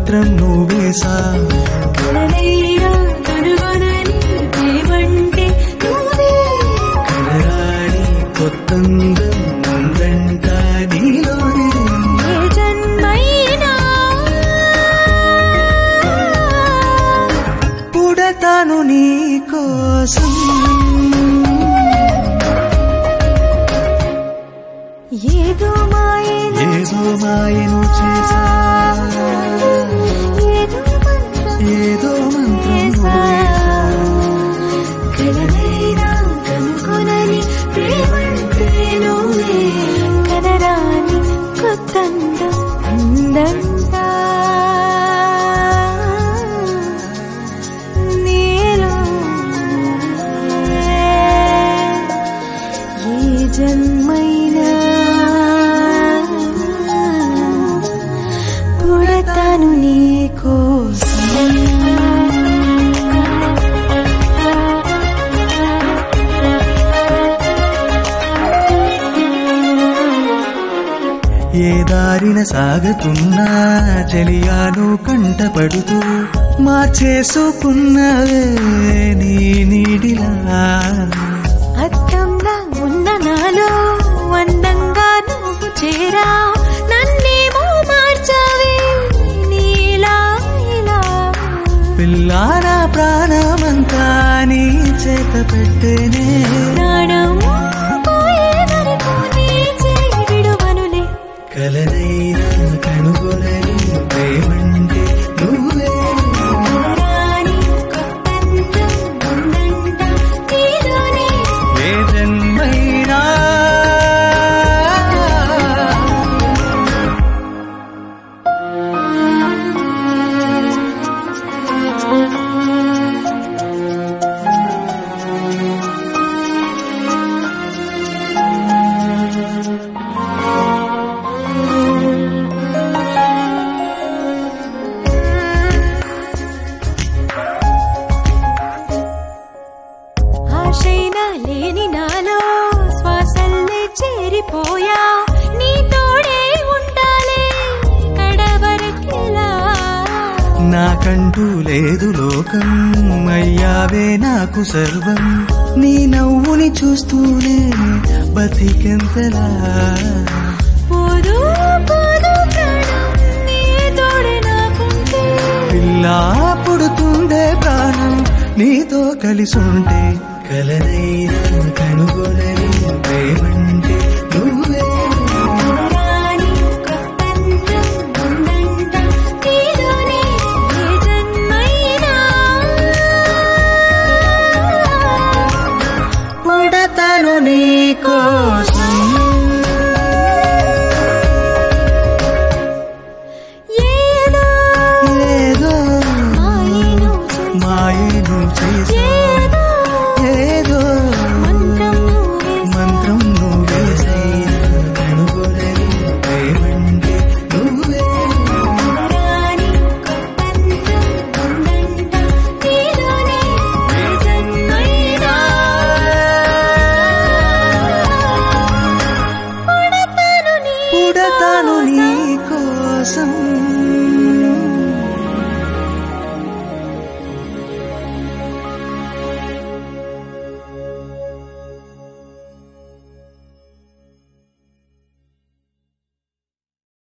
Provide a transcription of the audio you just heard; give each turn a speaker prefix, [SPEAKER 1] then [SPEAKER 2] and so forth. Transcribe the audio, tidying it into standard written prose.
[SPEAKER 1] మంత్రం నువ్వేసా
[SPEAKER 2] కలనైనా కనుగొనని ప్రేమంటే నువ్వే
[SPEAKER 1] కలరాని కొత్తందం ఉందంట నీలోనే
[SPEAKER 2] ఏ జన్మైనా
[SPEAKER 1] పుడతాను నీ కోసం
[SPEAKER 2] ఏదో మాయను
[SPEAKER 1] చేసా ఏదో మంత్రం నువ్వేసా
[SPEAKER 2] కలనైనా కనుగొనని ప్రేమంటే నువ్వే కనరాని కొత్తందం ఉందంతా నీలో ఏ జన్మైనా పుడతాను నీ కోసం
[SPEAKER 1] ఏ దారిన సాగుతున్నా చలియాను కంటపడుతూ మార్చేసుకున్నవే నీ నీడిలా
[SPEAKER 2] అద్దంగా ఉన్న నాలో అందంగా నువ్వు చేరా నన్నేమో మార్చావే నీలా ఇలా
[SPEAKER 1] పిల్లాన ప్రాణమంతా నీ చేత పెట్టేనే
[SPEAKER 2] ప్రాణం పోయే వరకు నీ చేయి విడువనులే
[SPEAKER 1] కలనైనా కనుగొనని ప్రేమంటే నువ్వే
[SPEAKER 2] కలరాని కొత్తందం ఉందంట నీలోనే
[SPEAKER 1] ఏ జన్మైనా
[SPEAKER 2] ఆశైనా లేని నాలో శ్వాసల్లే చేరిపోయా నీ తోడే ఉండాలే కడవరకిలా
[SPEAKER 1] నాకంటూ లేదు లోకం అయ్యావే నాకు సర్వం నీ నవ్వుని చూస్తూనే బతికెంతలా
[SPEAKER 2] పోదు పోదు ప్రాణం నీ తోడే నాకుంటే
[SPEAKER 1] పిల్లా పుడుతుందే ప్రాణం నీతో కలిసుంటే కలనైనా కనుగొనని ప్రేమంటే నువ్వే